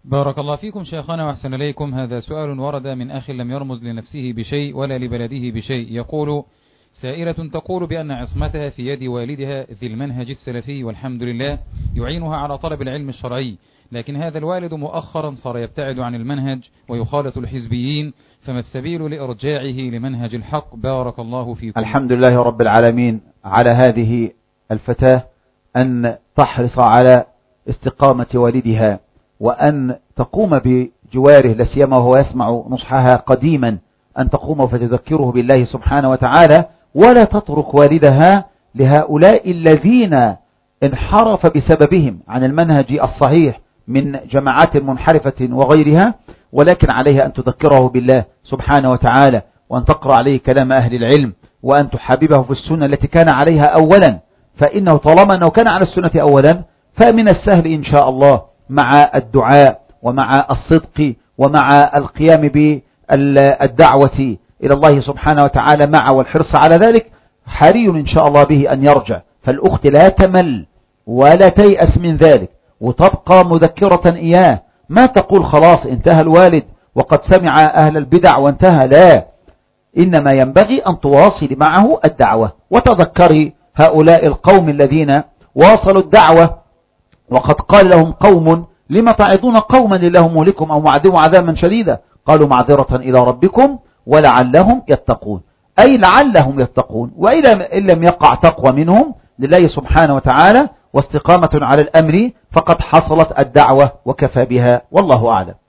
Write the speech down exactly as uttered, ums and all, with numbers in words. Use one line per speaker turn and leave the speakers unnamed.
بارك الله فيكم شيخنا وأحسن إليكم. هذا سؤال ورد من أخ لم يرمز لنفسه بشيء ولا لبلده بشيء. يقول: سائلة تقول بأن عصمتها في يد والدها ذي المنهج السلفي والحمد لله يعينها على طلب العلم الشرعي، لكن هذا الوالد مؤخرا صار يبتعد عن المنهج ويخالط الحزبيين، فما السبيل لإرجاعه لمنهج الحق؟ بارك الله فيكم.
الحمد لله رب العالمين على هذه الفتاة أن تحرص على استقامة والدها وأن تقوم بجواره لسيما وهو يسمع نصحها قديما، أن تقوم فتذكره بالله سبحانه وتعالى، ولا تترك والدها لهؤلاء الذين انحرف بسببهم عن المنهج الصحيح من جماعات منحرفة وغيرها، ولكن عليها أن تذكره بالله سبحانه وتعالى، وأن تقرأ عليه كلام أهل العلم، وأن تحببه في السنة التي كان عليها أولا، فإنه طالما أنه كان على السنة أولا فمن السهل إن شاء الله مع الدعاء ومع الصدق ومع القيام بالدعوة إلى الله سبحانه وتعالى مع والحرص على ذلك، حري إن شاء الله به أن يرجع. فالأخت لا تمل ولا تيأس من ذلك، وتبقى مذكرة إياه، ما تقول خلاص انتهى الوالد وقد سمع أهل البدع وانتهى، لا، إنما ينبغي أن تواصل معه الدعوة، وتذكري هؤلاء القوم الذين واصلوا الدعوة وقد قال لهم قوم: لما تعظون قوما لله مهلكم أو معذبهم عذابا شديدا، قالوا معذرة إلى ربكم ولعلهم يتقون، أي لعلهم يتقون، وإن لم يقع تقوى منهم لله سبحانه وتعالى واستقامة على الأمر فقد حصلت الدعوة وكفى بها، والله أعلم.